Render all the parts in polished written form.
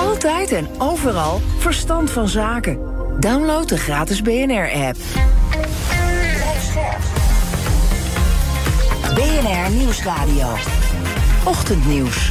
Altijd en overal verstand van zaken. Download de gratis BNR-app. BNR Nieuwsradio. Ochtendnieuws.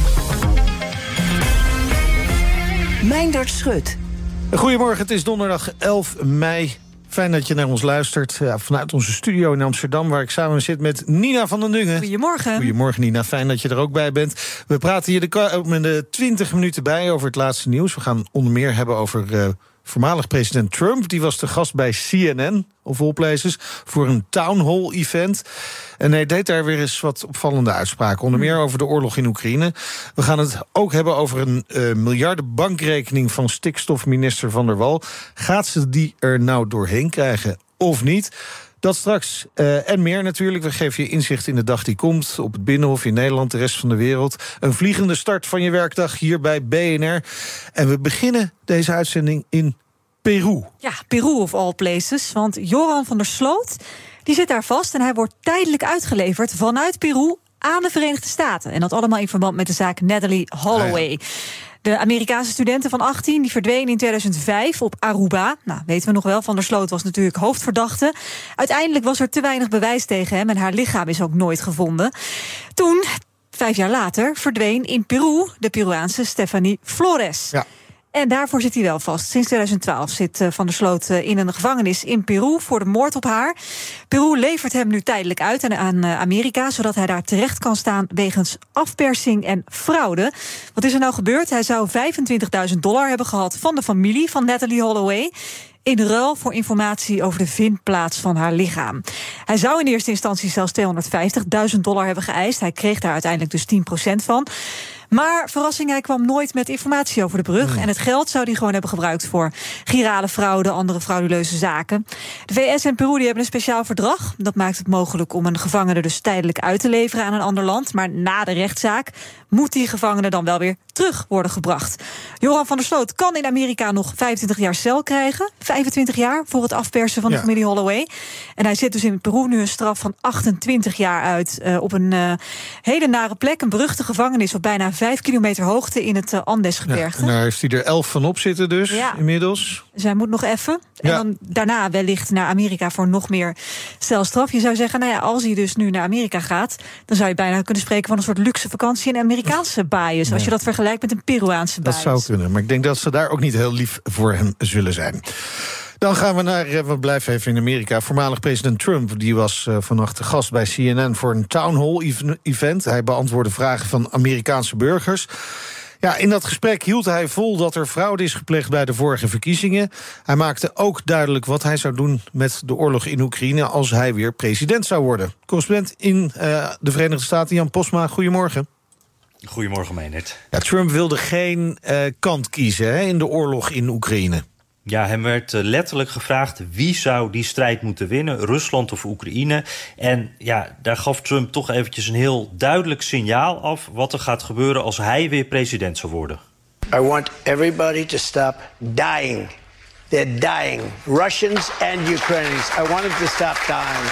Meindert Schut. Goedemorgen, het is donderdag 11 mei. Fijn dat je naar ons luistert. Vanuit onze studio in Amsterdam, waar ik samen zit met Nina van den Dungen. Goedemorgen. Goedemorgen, Nina. Fijn dat je er ook bij bent. We praten hier de 20 minuten bij over het laatste nieuws. We gaan onder meer hebben over voormalig president Trump. Die was te gast bij CNN, of all places, voor een town hall event. En hij deed daar weer eens wat opvallende uitspraken. Onder meer over de oorlog in Oekraïne. We gaan het ook hebben over een miljardenbankrekening van stikstofminister Van der Wal. Gaat ze die er nou doorheen krijgen of niet? Dat straks en meer natuurlijk. We geven je inzicht in de dag die komt. Op het Binnenhof in Nederland, de rest van de wereld. Een vliegende start van je werkdag hier bij BNR. En we beginnen deze uitzending in Peru. Ja, Peru of all places. Want Joran van der Sloot, die zit daar vast en hij wordt tijdelijk uitgeleverd vanuit Peru aan de Verenigde Staten. En dat allemaal in verband met de zaak Natalee Holloway. Ja. De Amerikaanse studenten van 18 die verdwenen in 2005 op Aruba. Nou, weten we nog wel, Van der Sloot was natuurlijk hoofdverdachte. Uiteindelijk was er te weinig bewijs tegen hem en haar lichaam is ook nooit gevonden. Toen, 5 jaar later, verdween in Peru de Peruaanse Stephanie Flores. Ja. En daarvoor zit hij wel vast. Sinds 2012 zit Van der Sloot in een gevangenis in Peru voor de moord op haar. Peru levert hem nu tijdelijk uit aan Amerika, zodat hij daar terecht kan staan wegens afpersing en fraude. Wat is er nou gebeurd? Hij zou $25.000 hebben gehad van de familie van Natalee Holloway, in ruil voor informatie over de vindplaats van haar lichaam. Hij zou in eerste instantie zelfs $250.000 hebben geëist. Hij kreeg daar uiteindelijk dus 10% van. Maar verrassing, hij kwam nooit met informatie over de brug. En het geld zou hij gewoon hebben gebruikt voor girale fraude, andere frauduleuze zaken. De VS en Peru die hebben een speciaal verdrag. Dat maakt het mogelijk om een gevangene dus tijdelijk uit te leveren aan een ander land. Maar na de rechtszaak moet die gevangene dan wel weer terug worden gebracht. Joran van der Sloot kan in Amerika nog 25 jaar cel krijgen. 25 jaar voor het afpersen van de familie Holloway. En hij zit dus in Peru nu een straf van 28 jaar uit op een hele nare plek. Een beruchte gevangenis op bijna 5 kilometer hoogte in het Andesgebergte. Ja, en daar heeft hij er 11 van op zitten dus, inmiddels. Dus hij moet nog even. En dan daarna wellicht naar Amerika voor nog meer celstraf. Je zou zeggen, nou ja, als hij dus nu naar Amerika gaat, dan zou je bijna kunnen spreken van een soort luxe vakantie in Amerikaanse baaien. Als je dat vergelijkt met een Peruaanse baai. Dat zou kunnen, maar ik denk dat ze daar ook niet heel lief voor hem zullen zijn. Dan gaan we blijven even in Amerika. Voormalig president Trump die was vannacht de gast bij CNN voor een town hall event. Hij beantwoordde vragen van Amerikaanse burgers. Ja, in dat gesprek hield hij vol dat er fraude is gepleegd bij de vorige verkiezingen. Hij maakte ook duidelijk wat hij zou doen met de oorlog in Oekraïne als hij weer president zou worden. Correspondent in de Verenigde Staten, Jan Posma, goedemorgen. Goedemorgen, Meijnerd. Ja, Trump wilde geen kant kiezen in de oorlog in Oekraïne. Ja, hem werd letterlijk gevraagd wie zou die strijd moeten winnen, Rusland of Oekraïne. En ja, daar gaf Trump toch eventjes een heel duidelijk signaal af wat er gaat gebeuren als hij weer president zou worden. I want everybody to stop dying. They're dying. Russians and Ukrainians. I want them to stop dying.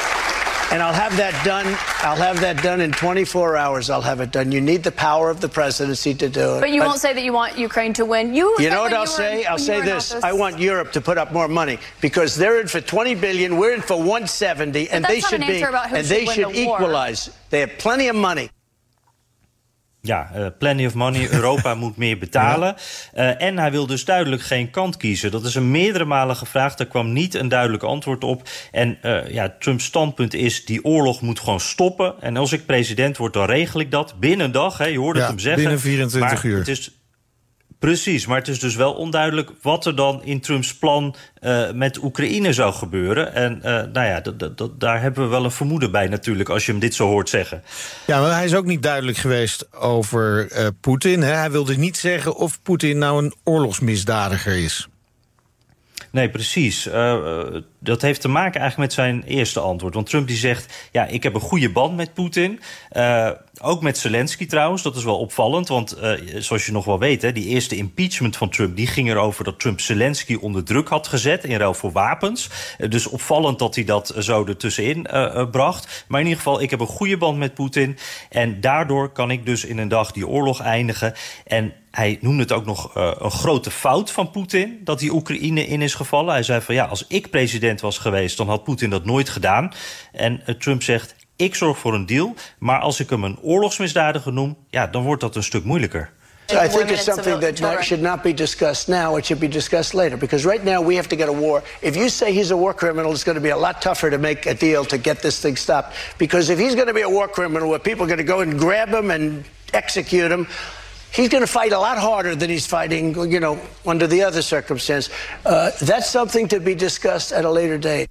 And I'll have that done. I'll have that done in 24 hours. I'll have it done. You need the power of the presidency to do it. But you won't say that you want Ukraine to win. You know what I'll say? I'll say this. I want Europe to put up more money because they're in for 20 billion. We're in for 170, and they should be. And they should equalize. They have plenty of money. Ja, plenty of money. Europa moet meer betalen. En hij wil dus duidelijk geen kant kiezen. Dat is hem meerdere malen gevraagd. Daar kwam niet een duidelijk antwoord op. En Trumps standpunt is, die oorlog moet gewoon stoppen. En als ik president word, dan regel ik dat. Binnen een dag, je hoorde het hem zeggen. Binnen 24 uur. Het is, precies, maar het is dus wel onduidelijk wat er dan in Trumps plan met Oekraïne zou gebeuren. En daar hebben we wel een vermoeden bij natuurlijk, als je hem dit zo hoort zeggen. Ja, maar hij is ook niet duidelijk geweest over Poetin. Hij wilde niet zeggen of Poetin nou een oorlogsmisdadiger is. Nee, precies. Dat heeft te maken eigenlijk met zijn eerste antwoord. Want Trump die zegt, ja, ik heb een goede band met Poetin. Ook met Zelensky trouwens, dat is wel opvallend. Want zoals je nog wel weet, die eerste impeachment van Trump, die ging erover dat Trump Zelensky onder druk had gezet in ruil voor wapens. Dus opvallend dat hij dat zo ertussenin bracht. Maar in ieder geval, ik heb een goede band met Poetin. En daardoor kan ik dus in een dag die oorlog eindigen. En hij noemde het ook nog een grote fout van Poetin dat die Oekraïne in is gevallen. Hij zei van ja, als ik president was geweest, dan had Poetin dat nooit gedaan. En Trump zegt, ik zorg voor een deal, maar als ik hem een oorlogsmisdadiger noem, ja, dan wordt dat een stuk moeilijker. I think it's something that should not be discussed now. It should be discussed later. Because right now we have to get a war. If you say he's a war criminal, it's going to be a lot tougher to make a deal to get this thing stopped. Because if he's going to be a war criminal where people are going to go and grab him and execute him, he's going to fight a lot harder than he's fighting, under the other circumstance. That's something to be discussed at a later date.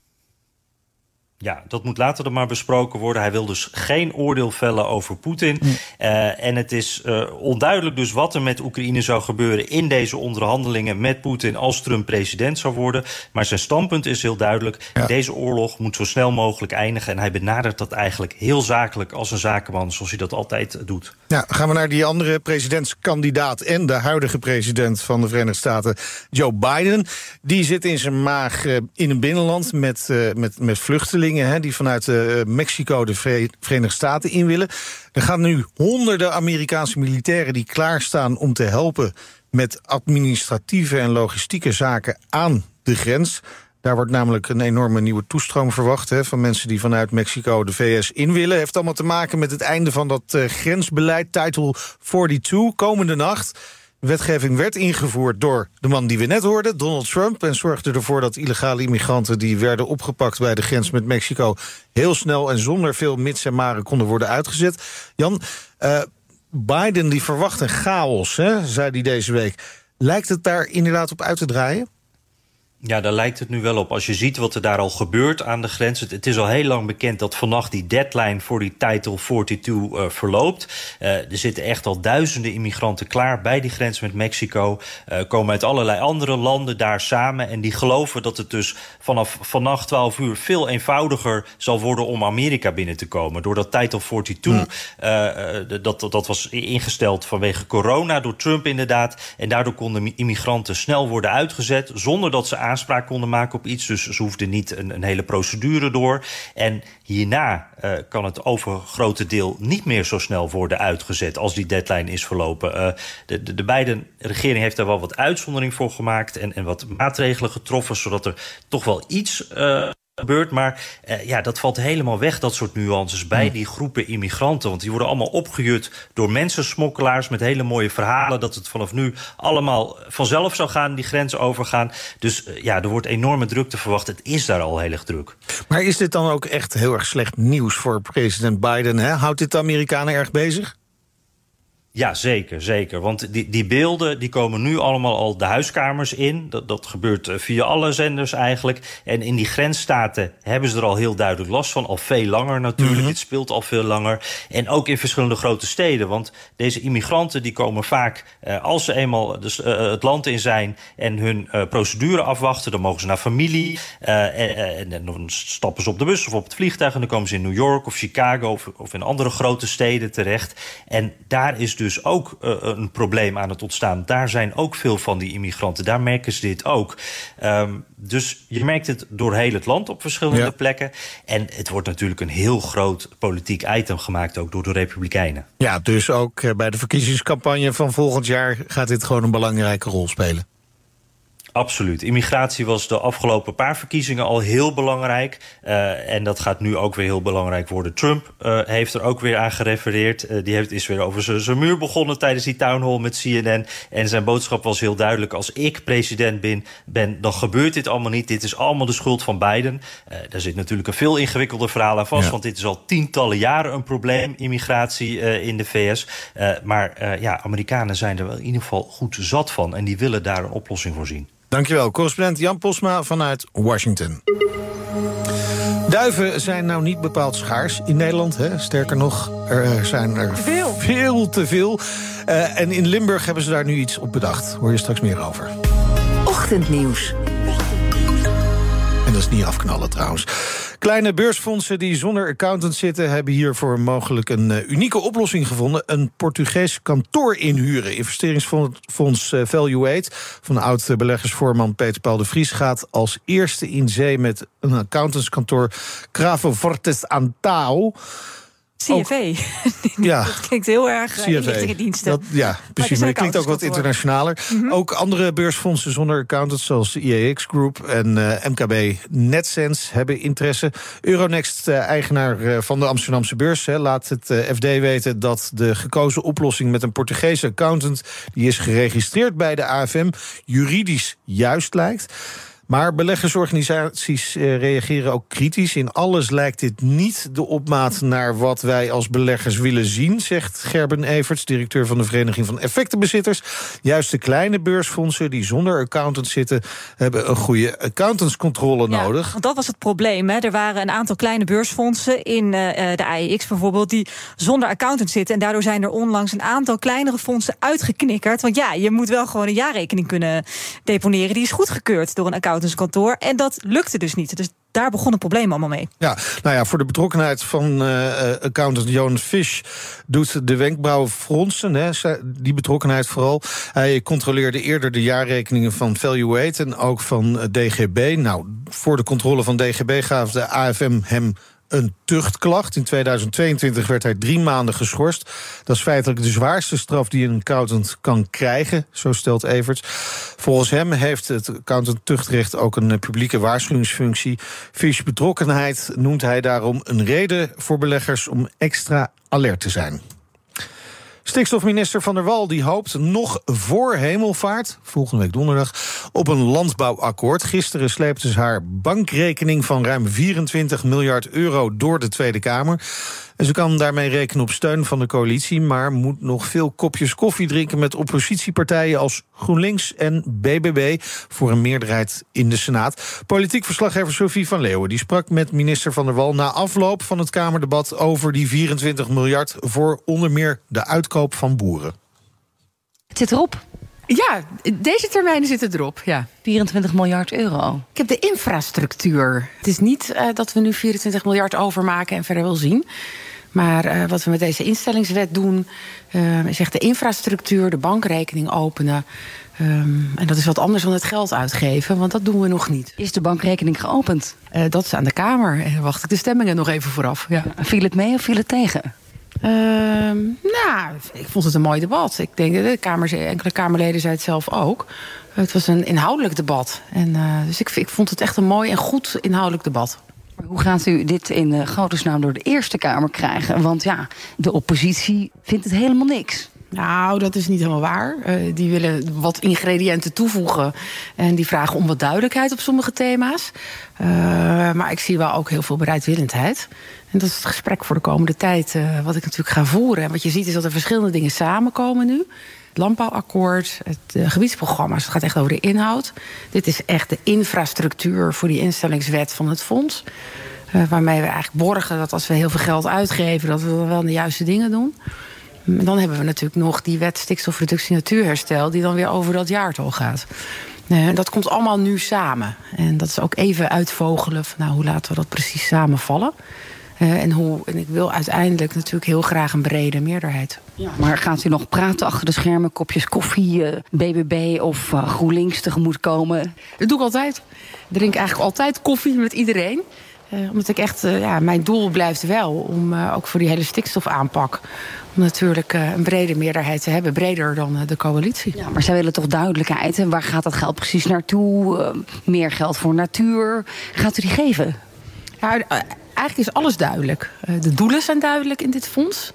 Ja, dat moet later dan maar besproken worden. Hij wil dus geen oordeel vellen over Poetin. En het is onduidelijk dus wat er met Oekraïne zou gebeuren in deze onderhandelingen met Poetin als Trump president zou worden. Maar zijn standpunt is heel duidelijk. Ja. Deze oorlog moet zo snel mogelijk eindigen. En hij benadert dat eigenlijk heel zakelijk als een zakenman, zoals hij dat altijd doet. Ja, gaan we naar die andere presidentskandidaat en de huidige president van de Verenigde Staten, Joe Biden. Die zit in zijn maag in een binnenland met vluchtelingen die vanuit Mexico de Verenigde Staten in willen. Er gaan nu honderden Amerikaanse militairen die klaarstaan om te helpen met administratieve en logistieke zaken aan de grens. Daar wordt namelijk een enorme nieuwe toestroom verwacht van mensen die vanuit Mexico de VS in willen. Heeft allemaal te maken met het einde van dat grensbeleid, Title 42, komende nacht. De wetgeving werd ingevoerd door de man die we net hoorden, Donald Trump, en zorgde ervoor dat illegale immigranten die werden opgepakt bij de grens met Mexico heel snel en zonder veel mits en maren konden worden uitgezet. Jan, Biden die verwacht een chaos, zei hij deze week. Lijkt het daar inderdaad op uit te draaien? Ja, daar lijkt het nu wel op. Als je ziet wat er daar al gebeurt aan de grens. Het is al heel lang bekend dat vannacht die deadline voor die Title 42 verloopt. Er zitten echt al duizenden immigranten klaar bij die grens met Mexico. Komen uit allerlei andere landen daar samen. En die geloven dat het dus vanaf vannacht 12 uur veel eenvoudiger zal worden om Amerika binnen te komen. Door dat Title 42, dat was ingesteld vanwege corona door Trump inderdaad. En daardoor konden immigranten snel worden uitgezet zonder dat ze aanspraak konden maken op iets. Dus ze hoefden niet een hele procedure door. En hierna kan het overgrote deel niet meer zo snel worden uitgezet als die deadline is verlopen. De Biden-regering heeft daar wel wat uitzondering voor gemaakt en wat maatregelen getroffen, zodat er toch wel iets gebeurt. Maar dat valt helemaal weg, dat soort nuances bij die groepen immigranten. Want die worden allemaal opgejut door mensensmokkelaars met hele mooie verhalen dat het vanaf nu allemaal vanzelf zou gaan, die grens overgaan. Dus er wordt enorme drukte verwacht. Het is daar al heel erg druk. Maar is dit dan ook echt heel erg slecht nieuws voor president Biden? Houdt dit de Amerikanen erg bezig? Ja, zeker. Want die beelden die komen nu allemaal al de huiskamers in. Dat gebeurt via alle zenders eigenlijk. En in die grensstaten hebben ze er al heel duidelijk last van. Al veel langer natuurlijk. Het speelt al veel langer. En ook in verschillende grote steden. Want deze immigranten die komen vaak, als ze eenmaal het land in zijn en hun procedure afwachten, dan mogen ze naar familie. En dan stappen ze op de bus of op het vliegtuig. En dan komen ze in New York of Chicago of in andere grote steden terecht. En daar is dus ook een probleem aan het ontstaan. Daar zijn ook veel van die immigranten. Daar merken ze dit ook. Dus je merkt het door heel het land op verschillende plekken. En het wordt natuurlijk een heel groot politiek item gemaakt, ook door de Republikeinen. Ja, dus ook bij de verkiezingscampagne van volgend jaar gaat dit gewoon een belangrijke rol spelen. Absoluut. Immigratie was de afgelopen paar verkiezingen al heel belangrijk. En dat gaat nu ook weer heel belangrijk worden. Trump heeft er ook weer aan gerefereerd. Die is weer over zijn muur begonnen tijdens die town hall met CNN. En zijn boodschap was heel duidelijk. Als ik president ben, dan gebeurt dit allemaal niet. Dit is allemaal de schuld van Biden. Daar zit natuurlijk een veel ingewikkelder verhaal aan vast. Ja. Want dit is al tientallen jaren een probleem, immigratie in de VS. Maar Amerikanen zijn er wel in ieder geval goed zat van. En die willen daar een oplossing voor zien. Dankjewel, correspondent Jan Posma vanuit Washington. Duiven zijn nou niet bepaald schaars in Nederland. Sterker nog, er zijn er veel te veel. En in Limburg hebben ze daar nu iets op bedacht. Hoor je straks meer over. Ochtendnieuws. En dat is niet afknallen trouwens. Kleine beursfondsen die zonder accountant zitten hebben hiervoor mogelijk een unieke oplossing gevonden. Een Portugees kantoor inhuren. Investeringsfonds Value 8 van oud-beleggersvoorman Peter Paul de Vries gaat als eerste in zee met een accountantskantoor Cravo Fortes Antao. CFA. Ja. Dat klinkt heel erg inlichtingendiensten. Precies. Maar het klinkt ook wat internationaler. Mm-hmm. Ook andere beursfondsen zonder accountants, zoals IEX Group en MKB NetSense, hebben interesse. Euronext, eigenaar van de Amsterdamse beurs, laat het FD weten dat de gekozen oplossing met een Portugese accountant, die is geregistreerd bij de AFM, juridisch juist lijkt. Maar beleggersorganisaties reageren ook kritisch. In alles lijkt dit niet de opmaat naar wat wij als beleggers willen zien, zegt Gerben Everts, directeur van de Vereniging van Effectenbezitters. Juist de kleine beursfondsen die zonder accountant zitten, hebben een goede accountantscontrole nodig. Want dat was het probleem. Hè. Er waren een aantal kleine beursfondsen in de AEX bijvoorbeeld, die zonder accountant zitten. En daardoor zijn er onlangs een aantal kleinere fondsen uitgeknikkerd. Want je moet wel gewoon een jaarrekening kunnen deponeren. Die is goedgekeurd door een accountantskantoor. En dat lukte dus niet. Dus daar begon het probleem allemaal mee. Ja, voor de betrokkenheid van accountant Johan Fish doet de wenkbrauwen fronsen. Die betrokkenheid vooral. Hij controleerde eerder de jaarrekeningen van Value8 en ook van DGB. Nou, voor de controle van DGB gaf de AFM hem een tuchtklacht. In 2022 werd hij 3 maanden geschorst. Dat is feitelijk de zwaarste straf die een accountant kan krijgen, zo stelt Everts. Volgens hem heeft het accountant-tuchtrecht ook een publieke waarschuwingsfunctie. Fish betrokkenheid noemt hij daarom een reden voor beleggers om extra alert te zijn. Stikstofminister Van der Wal die hoopt nog voor Hemelvaart, volgende week donderdag, op een landbouwakkoord. Gisteren sleepte ze haar bankrekening van ruim 24 miljard euro door de Tweede Kamer. En ze kan daarmee rekenen op steun van de coalitie, maar moet nog veel kopjes koffie drinken met oppositiepartijen als GroenLinks en BBB voor een meerderheid in de Senaat. Politiek verslaggever Sophie van Leeuwen die sprak met minister Van der Wal na afloop van het Kamerdebat over die 24 miljard voor onder meer de uitkoop van boeren. Het zit erop. Ja, deze termijnen zitten erop, ja. 24 miljard euro. Ik heb de infrastructuur. Het is niet dat we nu 24 miljard overmaken en verder wel zien. Maar wat we met deze instellingswet doen, is echt de infrastructuur, de bankrekening openen. En dat is wat anders dan het geld uitgeven, want dat doen we nog niet. Is de bankrekening geopend? Dat is aan de Kamer. En dan wacht ik de stemmingen nog even vooraf. Ja. Viel het mee of viel het tegen? Ik vond het een mooi debat. Ik denk dat enkele Kamerleden zei het zelf ook. Het was een inhoudelijk debat. Dus ik vond het echt een mooi en goed inhoudelijk debat. Maar hoe gaat u dit in godesnaam door de Eerste Kamer krijgen? Want de oppositie vindt het helemaal niks. Nou, dat is niet helemaal waar. Die willen wat ingrediënten toevoegen. En die vragen om wat duidelijkheid op sommige thema's. Maar ik zie wel ook heel veel bereidwillendheid. En dat is het gesprek voor de komende tijd wat ik natuurlijk ga voeren. En wat je ziet is dat er verschillende dingen samenkomen nu. Het landbouwakkoord, het gebiedsprogramma's. Het gaat echt over de inhoud. Dit is echt de infrastructuur voor die instellingswet van het fonds. Waarmee we eigenlijk borgen dat als we heel veel geld uitgeven, dat we wel de juiste dingen doen. Dan hebben we natuurlijk nog die wet stikstofreductie natuurherstel, die dan weer over dat jaartal gaat. Dat komt allemaal nu samen. En dat is ook even uitvogelen van hoe laten we dat precies samenvallen. En ik wil uiteindelijk natuurlijk heel graag een brede meerderheid. Ja, maar gaat u nog praten achter de schermen, kopjes koffie, BBB of GroenLinks tegemoet komen? Dat doe ik altijd. Ik drink eigenlijk altijd koffie met iedereen. Omdat ik echt, mijn doel blijft wel om ook voor die hele stikstofaanpak, om natuurlijk een brede meerderheid te hebben, breder dan de coalitie. Ja, maar zij willen toch duidelijkheid. En waar gaat dat geld precies naartoe? Meer geld voor natuur. Gaat u die geven? Ja, eigenlijk is alles duidelijk. De doelen zijn duidelijk in dit fonds.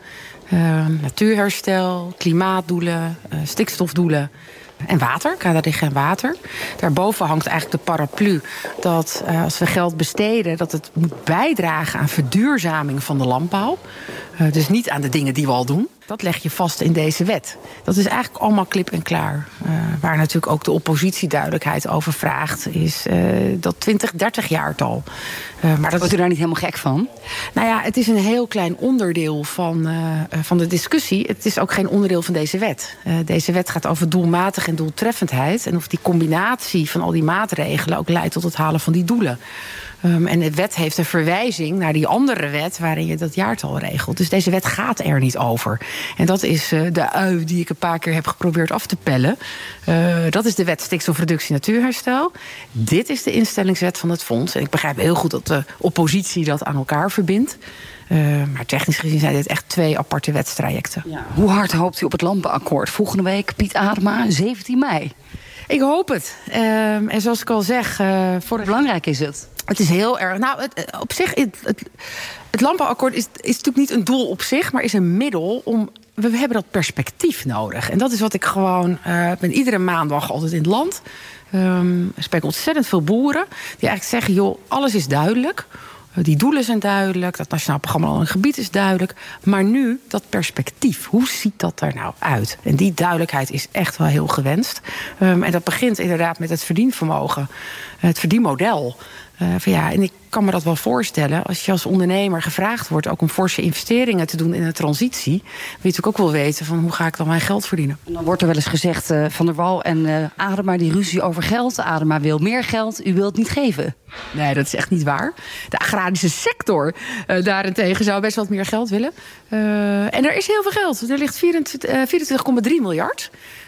Natuurherstel, klimaatdoelen, stikstofdoelen. En water, KDG en water. Daarboven hangt eigenlijk de paraplu dat als we geld besteden, dat het moet bijdragen aan verduurzaming van de landbouw. Dus niet aan de dingen die we al doen. Dat leg je vast in deze wet. Dat is eigenlijk allemaal klip en klaar. Waar natuurlijk ook de oppositie duidelijkheid over vraagt, is dat 20-30 jaartal. Maar dat wordt u daar niet helemaal gek van? Nou ja, het is een heel klein onderdeel van de discussie. Het is ook geen onderdeel van deze wet. Deze wet gaat over doelmatig en doeltreffendheid. En of die combinatie van al die maatregelen ook leidt tot het halen van die doelen. En de wet heeft een verwijzing naar die andere wet waarin je dat jaartal regelt. Dus deze wet gaat er niet over. En dat is de ui die ik een paar keer heb geprobeerd af te pellen. Dat is de wet stikstofreductie natuurherstel. Dit is de instellingswet van het fonds. En ik begrijp heel goed dat de oppositie dat aan elkaar verbindt. Maar technisch gezien zijn dit echt 2 aparte wetstrajecten. Ja. Hoe hard hoopt u op het landbouwakkoord? Volgende week, Piet Adema, 17 mei. Ik hoop het. En zoals ik al zeg... belangrijk is het? Het is heel erg... Nou, op zich... Het landbouwakkoord is natuurlijk niet een doel op zich, maar is een middel om... We hebben dat perspectief nodig. En dat is wat ik gewoon... Ik ben iedere maandag altijd in het land. Er spreken ontzettend veel boeren die eigenlijk zeggen... joh, alles is duidelijk. Die doelen zijn duidelijk. Dat Nationaal Programma Land en Gebied is duidelijk. Maar nu, dat perspectief. Hoe ziet dat er nou uit? En die duidelijkheid is echt wel heel gewenst. En dat begint inderdaad met het verdienvermogen. Het verdienmodel. En ik kan me dat wel voorstellen. Als je als ondernemer gevraagd wordt ook om forse investeringen te doen in een transitie, wil je natuurlijk ook wel weten van hoe ga ik dan mijn geld verdienen. En dan wordt er wel eens gezegd, Van der Wal en Adema die ruzie over geld. Adema wil meer geld, u wilt het niet geven. Nee, dat is echt niet waar. De agrarische sector daarentegen zou best wat meer geld willen. En er is heel veel geld. Er ligt 24,3 miljard.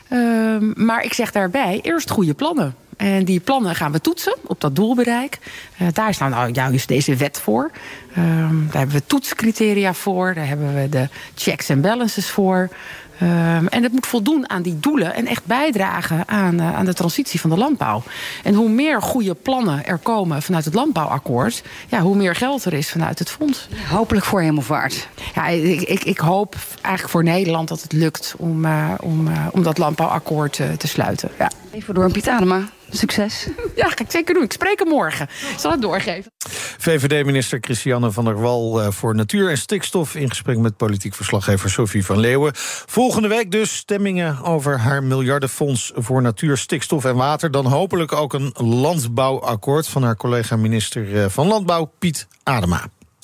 Maar ik zeg daarbij, eerst goede plannen. En die plannen gaan we toetsen op dat doelbereik. Daar is nou juist deze wet voor. Daar hebben we toetscriteria voor. Daar hebben we de checks en balances voor. En het moet voldoen aan die doelen en echt bijdragen aan de transitie van de landbouw. En hoe meer goede plannen er komen vanuit het landbouwakkoord, hoe meer geld er is vanuit het fonds. Hopelijk voor Hemelvaart. Ja, ik hoop eigenlijk voor Nederland dat het lukt om dat landbouwakkoord te sluiten. Ja. Even door Piet Adema. Succes. Ja, ga ik zeker doen. Ik spreek hem morgen. Ik zal het doorgeven. VVD-minister Christiane van der Wal voor Natuur en Stikstof in gesprek met politiek verslaggever Sophie van Leeuwen. Volgende week dus stemmingen over haar miljardenfonds voor natuur, stikstof en water. Dan hopelijk ook een landbouwakkoord van haar collega-minister van Landbouw, Piet Adema.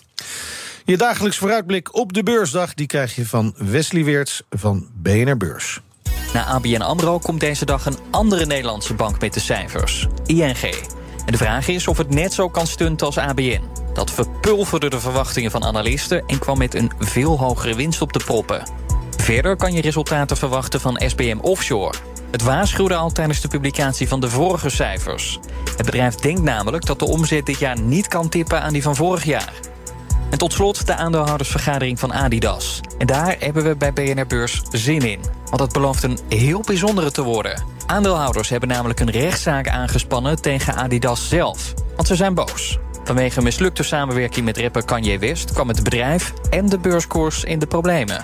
Je dagelijks vooruitblik op de beursdag die krijg je van Wesley Weerts van BNR Beurs. Na ABN AMRO komt deze dag een andere Nederlandse bank met de cijfers, ING. En de vraag is of het net zo kan stunten als ABN. Dat verpulverde de verwachtingen van analisten en kwam met een veel hogere winst op de proppen. Verder kan je resultaten verwachten van SBM Offshore. Het waarschuwde al tijdens de publicatie van de vorige cijfers. Het bedrijf denkt namelijk dat de omzet dit jaar niet kan tippen aan die van vorig jaar. En tot slot de aandeelhoudersvergadering van Adidas. En daar hebben we bij BNR Beurs zin in. Want het belooft een heel bijzondere te worden. Aandeelhouders hebben namelijk een rechtszaak aangespannen tegen Adidas zelf. Want ze zijn boos. Vanwege een mislukte samenwerking met rapper Kanye West kwam het bedrijf en de beurskoers in de problemen.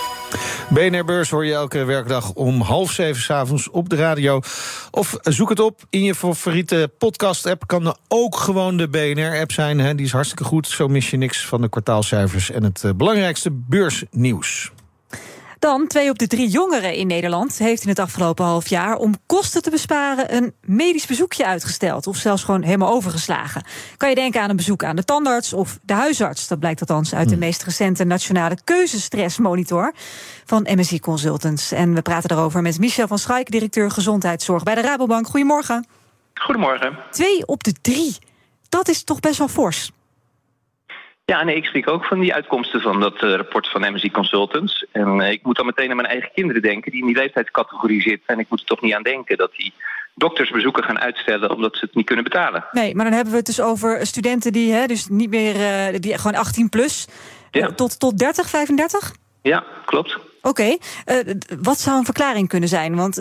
BNR Beurs hoor je elke werkdag om 6:30 s'avonds op de radio. Of zoek het op in je favoriete podcast-app. Kan ook gewoon de BNR-app zijn. Hè? Die is hartstikke goed. Zo mis je niks van de kwartaalcijfers en het belangrijkste beursnieuws. Dan 2 op de 3 jongeren in Nederland heeft in het afgelopen half jaar om kosten te besparen een medisch bezoekje uitgesteld. Of zelfs gewoon helemaal overgeslagen. Kan je denken aan een bezoek aan de tandarts of de huisarts. Dat blijkt althans uit de meest recente nationale keuzestressmonitor van MSI Consultants. En we praten daarover met Michel van Schaik, directeur gezondheidszorg bij de Rabobank. Goedemorgen. Goedemorgen. 2 op de 3. Dat is toch best wel fors. Ja, nee, ik spreek ook van die uitkomsten van dat rapport van MSI Consultants. En ik moet dan meteen aan mijn eigen kinderen denken die in die leeftijdscategorie zitten. En ik moet er toch niet aan denken dat die doktersbezoeken gaan uitstellen omdat ze het niet kunnen betalen. Nee, maar dan hebben we het dus over studenten die dus niet meer, die gewoon 18 plus, tot 30, 35? Ja, klopt. Oké. Wat zou een verklaring kunnen zijn? Want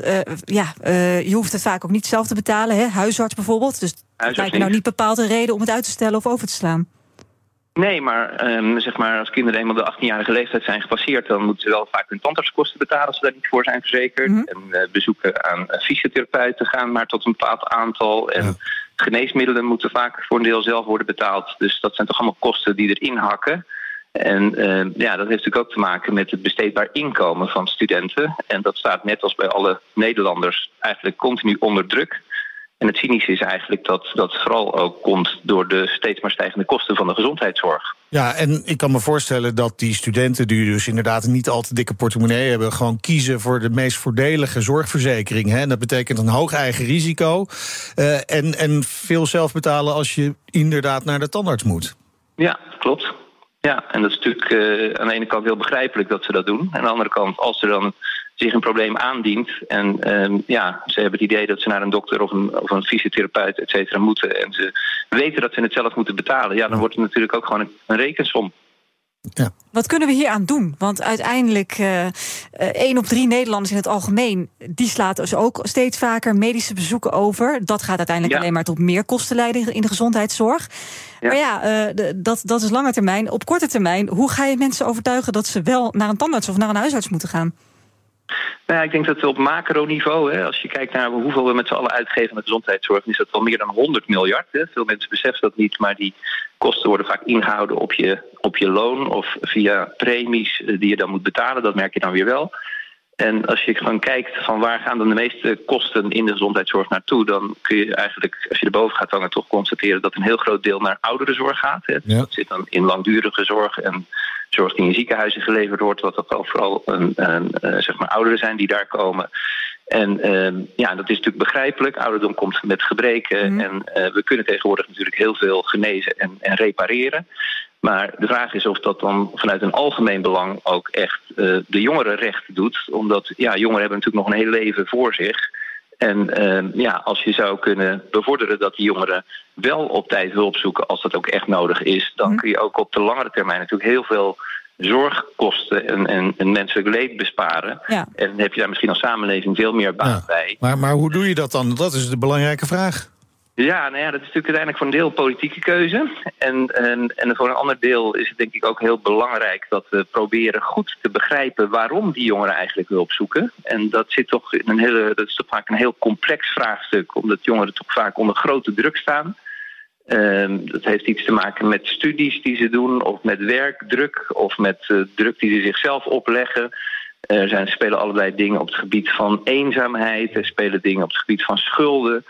je hoeft het vaak ook niet zelf te betalen, hè? Huisarts bijvoorbeeld. Dus het lijkt me nou niet bepaald een reden om het uit te stellen of over te slaan. Nee, maar als kinderen eenmaal de 18-jarige leeftijd zijn gepasseerd, dan moeten ze wel vaak hun tandartskosten betalen als ze daar niet voor zijn verzekerd. Mm-hmm. En bezoeken aan fysiotherapeuten gaan maar tot een bepaald aantal. En geneesmiddelen moeten vaak voor een deel zelf worden betaald. Dus dat zijn toch allemaal kosten die erin hakken. En dat heeft natuurlijk ook te maken met het besteedbaar inkomen van studenten. En dat staat net als bij alle Nederlanders eigenlijk continu onder druk. En het cynische is eigenlijk dat dat vooral ook komt door de steeds maar stijgende kosten van de gezondheidszorg. Ja, en ik kan me voorstellen dat die studenten die dus inderdaad niet al te dikke portemonnee hebben, gewoon kiezen voor de meest voordelige zorgverzekering. Hè? En dat betekent een hoog eigen risico en veel zelf betalen als je inderdaad naar de tandarts moet. Ja, klopt. Ja, en dat is natuurlijk aan de ene kant heel begrijpelijk dat ze dat doen. Aan de andere kant, als er dan zich een probleem aandient en ze hebben het idee dat ze naar een dokter of een fysiotherapeut, et cetera, moeten en ze weten dat ze het zelf moeten betalen, dan wordt het natuurlijk ook gewoon een rekensom. Ja. Wat kunnen we hier aan doen? Want uiteindelijk 1 op 3 Nederlanders in het algemeen, die slaat dus ook steeds vaker medische bezoeken over. Dat gaat uiteindelijk alleen maar tot meer kosten leiden in de gezondheidszorg. Ja. Maar dat is lange termijn. Op korte termijn, hoe ga je mensen overtuigen dat ze wel naar een tandarts of naar een huisarts moeten gaan? Nou ja, ik denk dat op macroniveau, als je kijkt naar hoeveel we met z'n allen uitgeven aan de gezondheidszorg, is dat wel meer dan 100 miljard. Hè. Veel mensen beseffen dat niet, maar die kosten worden vaak ingehouden op je loon of via premies die je dan moet betalen. Dat merk je dan weer wel. En als je gewoon kijkt van waar gaan dan de meeste kosten in de gezondheidszorg naartoe, dan kun je eigenlijk, als je erboven gaat hangen, toch constateren dat een heel groot deel naar ouderenzorg gaat. Hè. Ja. Dat zit dan in langdurige zorg en zorg die in ziekenhuizen geleverd wordt, wat ook vooral ouderen zijn die daar komen. En dat is natuurlijk begrijpelijk. Ouderdom komt met gebreken en we kunnen tegenwoordig natuurlijk heel veel genezen en repareren. Maar de vraag is of dat dan vanuit een algemeen belang ook echt de jongeren recht doet. Omdat jongeren hebben natuurlijk nog een heel leven voor zich. En als je zou kunnen bevorderen dat die jongeren wel op tijd hulp zoeken als dat ook echt nodig is, dan kun je ook op de langere termijn natuurlijk heel veel zorgkosten en menselijk leed besparen. Ja. En dan heb je daar misschien als samenleving veel meer baat bij. Maar hoe doe je dat dan? Dat is de belangrijke vraag. Ja, dat is natuurlijk uiteindelijk voor een deel politieke keuze. En voor een ander deel is het denk ik ook heel belangrijk dat we proberen goed te begrijpen waarom die jongeren eigenlijk hulp zoeken. En dat is toch vaak een heel complex vraagstuk, omdat jongeren toch vaak onder grote druk staan. Dat heeft iets te maken met studies die ze doen, of met werkdruk, of met druk die ze zichzelf opleggen. Er spelen allerlei dingen op het gebied van eenzaamheid, er spelen dingen op het gebied van schulden.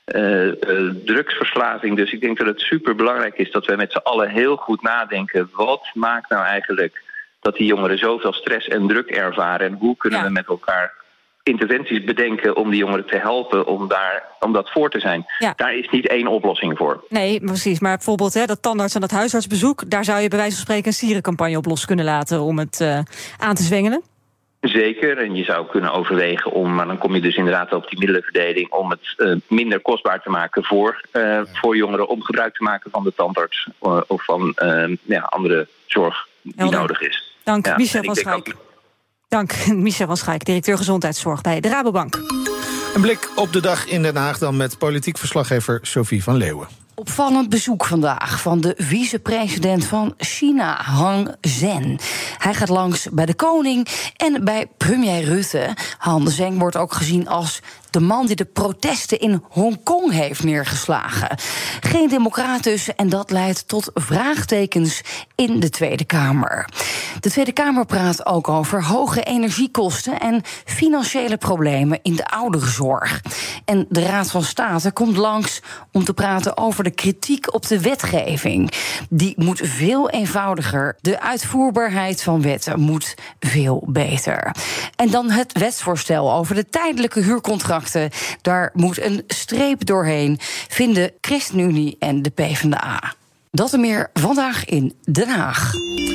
Drugsverslaving. Dus ik denk dat het super belangrijk is dat wij met z'n allen heel goed nadenken. Wat maakt nou eigenlijk dat die jongeren zoveel stress en druk ervaren? En hoe kunnen we met elkaar interventies bedenken om die jongeren te helpen om dat voor te zijn? Ja. Daar is niet één oplossing voor. Nee, precies. Maar bijvoorbeeld dat tandarts- en dat huisartsbezoek, daar zou je bij wijze van spreken een sierencampagne op los kunnen laten om het aan te zwengelen. Zeker, en je zou kunnen overwegen maar dan kom je dus inderdaad op die middelenverdeling, om het minder kostbaar te maken voor jongeren om gebruik te maken van de tandarts of van andere zorg die nodig is. Dank, Michel van Schaik. Dank, Michel van Schaik, directeur gezondheidszorg bij de Rabobank. Een blik op de dag in Den Haag dan met politiek verslaggever Sophie van Leeuwen. Opvallend bezoek vandaag van de vicepresident van China, Han Zheng. Hij gaat langs bij de koning en bij premier Rutte. Han Zheng wordt ook gezien als de man die de protesten in Hongkong heeft neergeslagen. Geen democraat dus, en dat leidt tot vraagtekens in de Tweede Kamer. De Tweede Kamer praat ook over hoge energiekosten en financiële problemen in de ouderenzorg. En de Raad van State komt langs om te praten over de kritiek op de wetgeving. Die moet veel eenvoudiger. De uitvoerbaarheid van wetten moet veel beter. En dan het wetsvoorstel over de tijdelijke huurcontracten. Daar moet een streep doorheen, vinden ChristenUnie en de PvdA. Dat en meer vandaag in Den Haag.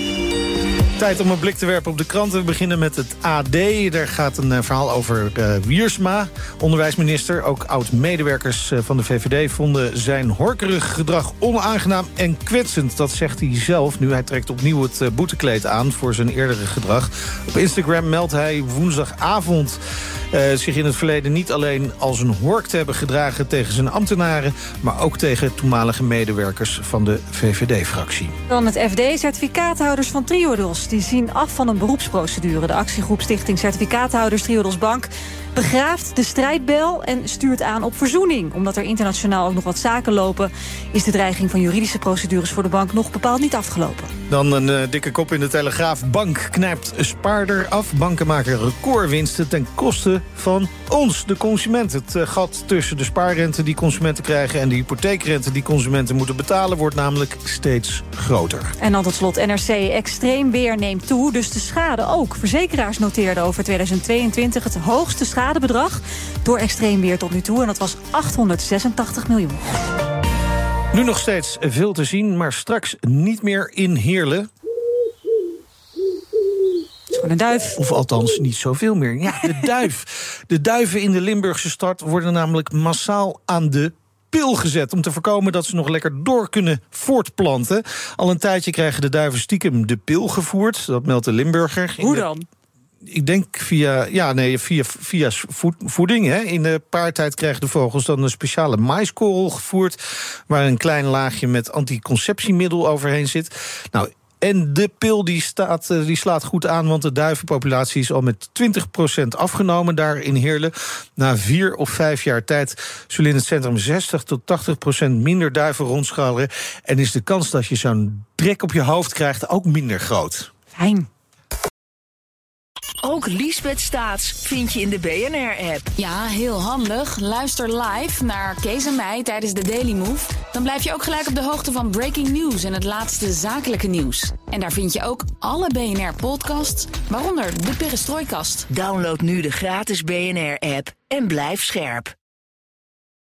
Tijd om een blik te werpen op de kranten. We beginnen met het AD. Daar gaat een verhaal over Wiersma, onderwijsminister. Ook oud-medewerkers van de VVD vonden zijn horkerig gedrag onaangenaam en kwetsend. Dat zegt hij zelf nu. Hij trekt opnieuw het boetekleed aan voor zijn eerdere gedrag. Op Instagram meldt hij woensdagavond zich in het verleden niet alleen als een hork te hebben gedragen tegen zijn ambtenaren, maar ook tegen toenmalige medewerkers van de VVD-fractie. Dan het FD. Certificaathouders van Triodos die zien af van een beroepsprocedure. De actiegroep Stichting Certificaathouders Triodos Bank begraaft de strijdbel en stuurt aan op verzoening. Omdat er internationaal ook nog wat zaken lopen, is de dreiging van juridische procedures voor de bank nog bepaald niet afgelopen. Dan een dikke kop in de Telegraaf. Bank knijpt spaarder af. Banken maken recordwinsten ten koste van ons, de consument. Het gat tussen de spaarrente die consumenten krijgen en de hypotheekrente die consumenten moeten betalen wordt namelijk steeds groter. En dan tot slot NRC. Extreem weer neemt toe, dus de schade ook. Verzekeraars noteerden over 2022 het hoogste schadebedrag door extreem weer tot nu toe. En dat was 886 miljoen. Nu nog steeds veel te zien, maar straks niet meer in Heerlen. Een duif. Of althans niet zoveel meer. Ja, de duif. De duiven in de Limburgse stad worden namelijk massaal aan de pil gezet om te voorkomen dat ze nog lekker door kunnen voortplanten. Al een tijdje krijgen de duiven stiekem de pil gevoerd. Dat meldt de Limburger. Hoe dan? Ik denk via voeding. Hè. In de paartijd krijgen de vogels dan een speciale maiskorrel gevoerd, waar een klein laagje met anticonceptiemiddel overheen zit. Nou, en de pil die slaat goed aan, want de duivenpopulatie is al met 20% afgenomen daar in Heerlen. Na 4 of 5 jaar tijd zullen in het centrum 60 tot 80% minder duiven rondscharrelen. En is de kans dat je zo'n drek op je hoofd krijgt ook minder groot. Fijn. Ook Liesbeth Staats vind je in de BNR-app. Ja, heel handig. Luister live naar Kees en mij tijdens de Daily Move. Dan blijf je ook gelijk op de hoogte van breaking news en het laatste zakelijke nieuws. En daar vind je ook alle BNR-podcasts, waaronder de Perestrooikast. Download nu de gratis BNR-app en blijf scherp.